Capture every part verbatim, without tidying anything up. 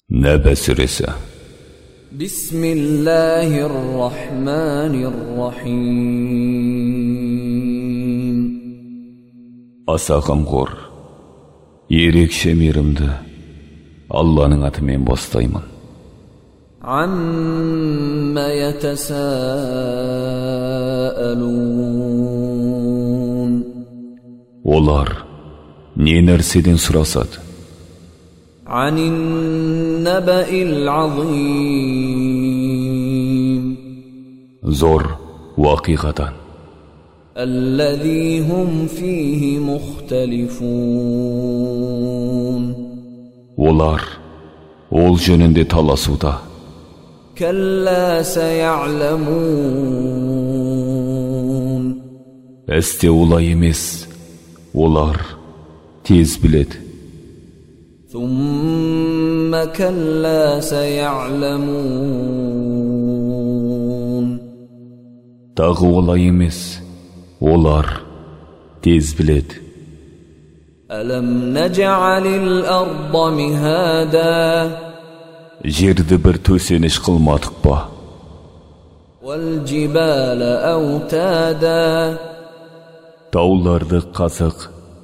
Naba suresi. Bismillahirrahmanirrahim. Аса қамқор, ерекше мейірімді Алланың атымен бастаймын. Амма ятасаалун. Олар не нәрседен сұрасады? Анин набаил азим. Зор уақиғадан. الذي هم فيه مختلفون. Олар ол жөнінде таласуда. كلا سيعلمون. Әсте олай емес, олар тез біледі. ثم كلا سيعلمون. Тағы олай емес, олар тез біледі. ألم نجعل الأرض مهادا. Жерді бір төсеніш қылмадық па? والجبال أوتادا. Тауларды қазық.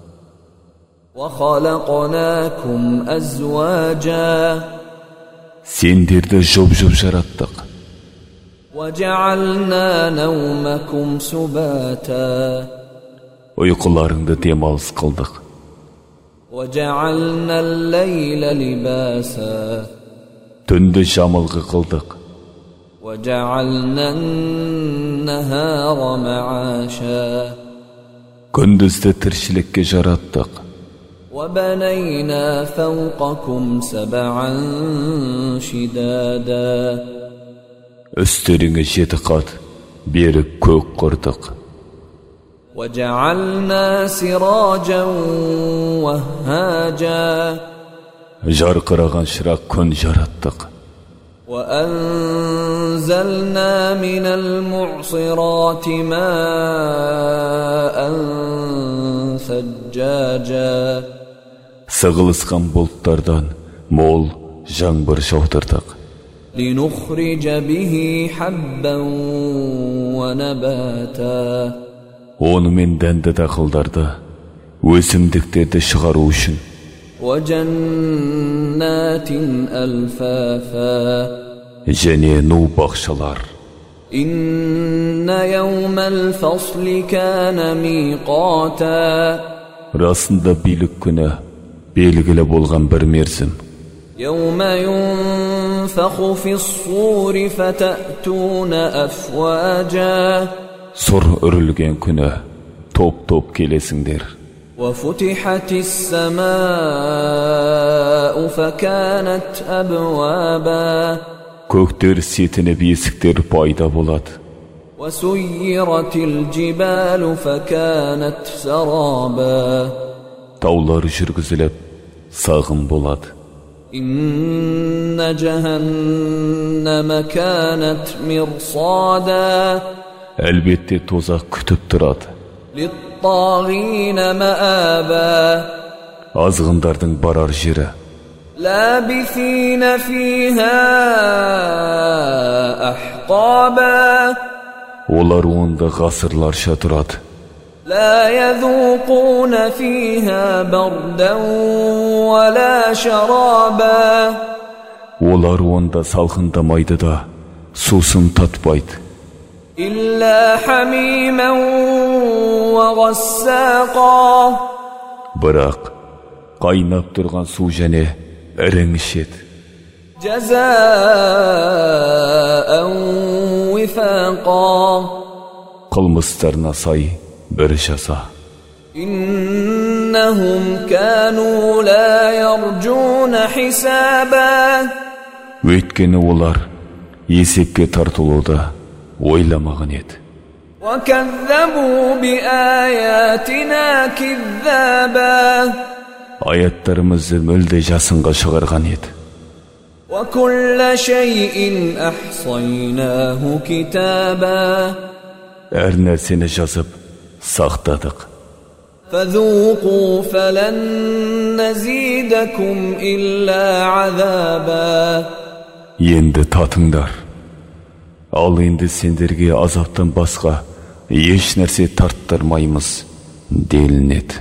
وخلقناكم أزواجا. Сендерді жұп-жұп жараттық. وجعلنا نومكم سباتا. Ұйқыларыңды демалыс қылдық. وجعلنا الليل لباسا. Түнді жамылғы қылдық. وجعلنا النهار معاشا. Күндізді тіршілікке жараттық. وبنينا فوقكم سبعا شدادا. Үстеріңе жеті қат берік көк құрдық. وجعلنا سراجا وهاجا. Жарқыраған шырақ күн жараттық. وأنزلنا من المعصرات ماء ثجاجا. Сығылысқан бұлттардан мол жаңбыр жаудырдық. لنخرج به حبا ونباتا. Онымен дәнді дақылдарды, өсімдіктерді шығару үшін. وجنات ألفافا. Және ну бақшалар. إن يوم الفصل كان ميقاتا. Расында билік күні белгілі болған бір мерзім. يوم ينفخ في الصور فتأتون أفواجا. Сұр үрілген күні топ-топ келесіңдер. وفتحت السماء فكانت أبوابا. Көктер сетініп есіктер пайда болады. وسيرت الجبال فكانت سرابا. Таулар жүргізіліп, сағым болады. إن جهنم كانت مرصادا. Әлбетте тозақ күтіп тұрады. للطاغين مآبا. Азғындардың барар жері. لابثين فيها أحقابا. Олар онда ғасырларша тұрады. لا يذوقون فيها بردا ولا شرابا. Олар онда салқындамайды да, сусын татпайды. إلا حميما وغساقا. Бірақ қайнап тұрған су және ірің ішеді. جزاء وفاقا. Қылмыстарына сай бір жаза. إنهم كانوا لا يرجون حسابا. Өйткені олар есепке тартылуды ойламаған еді. وكذبوا بآياتنا كذابا. Аяттарымызды мүлде жасынға шығарған еді. وكل شيء أحصيناه كتابا. Әр нәрсені жазып сақтадық. فذوقوا فلن نزيدكم إلا عذابا. Енді татыңдар. Ал енді сендерге азаптан басқа еш нәрсе тарттырмаймыз делінеді.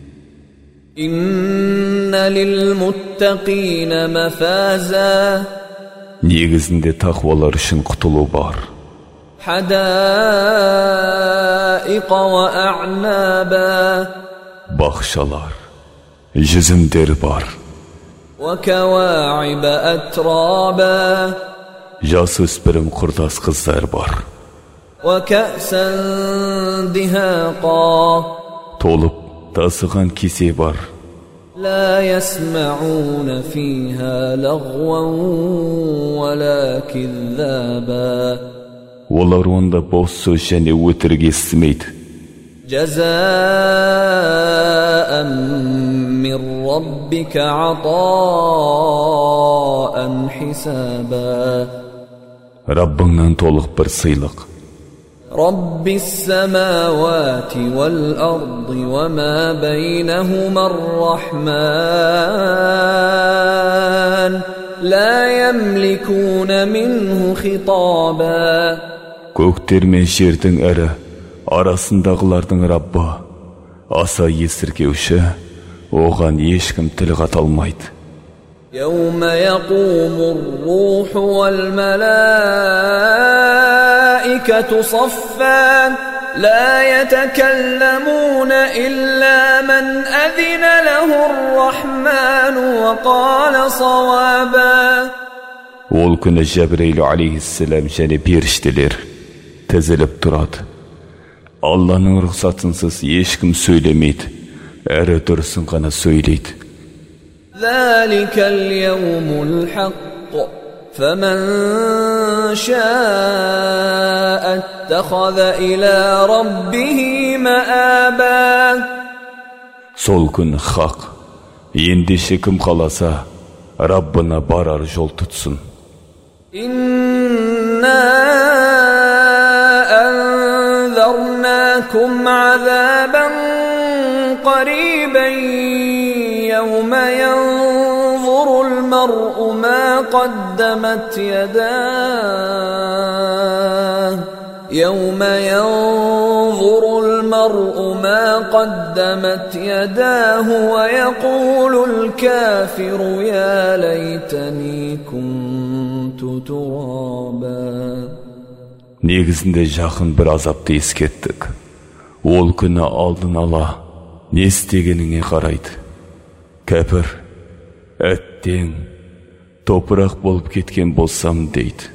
Инна лилмуттақина мафаза. Негізінде тақуалар үшін құтылу бар. Хадайқа ва а'наба. Бақшалар, жүзімдер бар. Ва каваиба атраба. Жасөспірім құрдас қыздар бар. Ва кәсан дихақа. Толып тасыған кесе бар. لا يسمعون فيها لغوا ولا كذابا. Олар онда бос сөз және өтірік естімейді. جزاء من ربك عطاء حسابا. Раббыңнан толық бір сыйлық. رب السماوات والأرض وما بينهما الرحمن لا يملكون منه خطابا. Көктер мен жердің әрі арасындағылардың Раббы аса есіркеуші, оған ешкім тіл қата алмайды. يوم يقوم الروح والملائكة صفا لا يتكلمون إلا من أذن له الرحمن وقال صوابا. Ол күні Жәбірейл алейхиссалам және періштелер тізіліп тұрады. Алланың рұқсатынсыз ешкім сөйлемейді, әрі дұрысын ғана сөйлейді. ذلك اليوم الحق فمن شاء اتخذ إلى ربه مآبا. Сол күн хақ, ендеше кім қаласа, Раббына барар жол тұтсын. إنا أنذرناكم عذابا قريبا يوم ينظر المرء ما قدمت يداه يوم ينظر المرء ما قدمت يداه ويقول الكافر يا ليتني كنت ترابا. Негізінде жақын бір азапты ескеттік. Ол күні алдын ала не істегеніңе қарайды. Кәпір, әттең, топырақ болып кеткен болсам дейді.